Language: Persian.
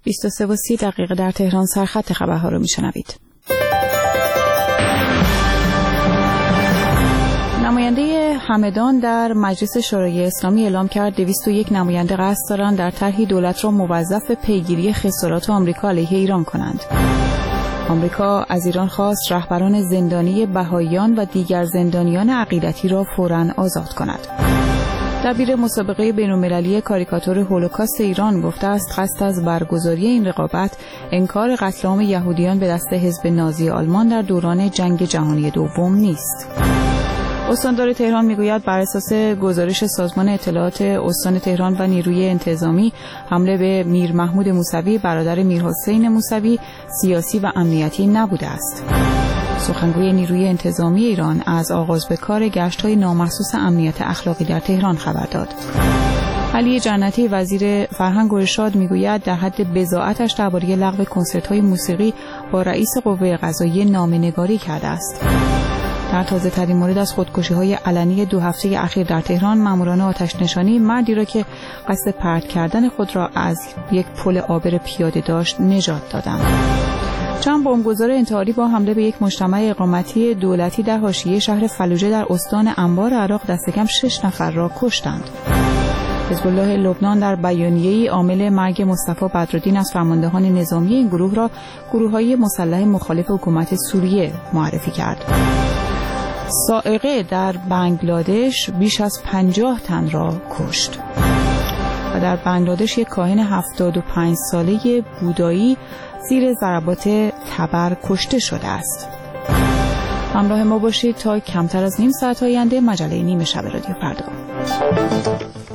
23:30 در تهران سرخط خبرها رو میشنوید. نماینده همدان در مجلس شورای اسلامی اعلام کرد 201 نماینده قصد دارند در طرحی دولت را موظف پیگیری خسارات آمریکا علیه ایران کنند. آمریکا از ایران خواست رهبران زندانی بهائیان و دیگر زندانیان عقیدتی را فوراً آزاد کند. دبیر مسابقه بین‌المللی کاریکاتور هولوکاست ایران گفته است قصد از برگزاری این رقابت انکار قتل عام یهودیان به دست حزب نازی آلمان در دوران جنگ جهانی دوم نیست. استاندار تهران میگوید بر اساس گزارش سازمان اطلاعات استان تهران و نیروی انتظامی حمله به میر محمود موسوی برادر میر حسین موسوی سیاسی و امنیتی نبوده است. سخنگوی نیروی انتظامی ایران از آغاز به کار گشت‌های نامحسوس امنیت اخلاقی در تهران خبر داد. علی جنتی وزیر فرهنگ و ارشاد میگوید در حد بضاعتش درباره لغو کنسرت‌های موسیقی با رئیس قوه قضاییه نامه‌نگاری کرده است. در تازه ترین مورد از خودکشی‌های علنی 2 هفته اخیر در تهران، ماموران آتش نشانی مردی را که قصد پرت کردن خود را از یک پل عابر پیاده داشت نجات دادند. چند بمبگذار انتحاری با حمله به یک مجتمع اقامتی دولتی در حاشیه شهر فلوجه در استان انبار عراق دست کم 6 نفر را کشتند. حزب الله لبنان در بیانیه‌ای عامل مرگ مصطفی بدرالدین از فرماندهان نظامی این گروه را گروه‌های مسلح مخالف حکومت سوریه معرفی کرد. صاعقه در بنگلادش بیش از 50 تن را کشت. و در بنگلادش یک کاهن 75 ساله بودایی زیر ضربات تبر کشته شده است. همراه ما باشید تا کمتر از نیم ساعت آینده مجله نیمه شب رادیو فردا.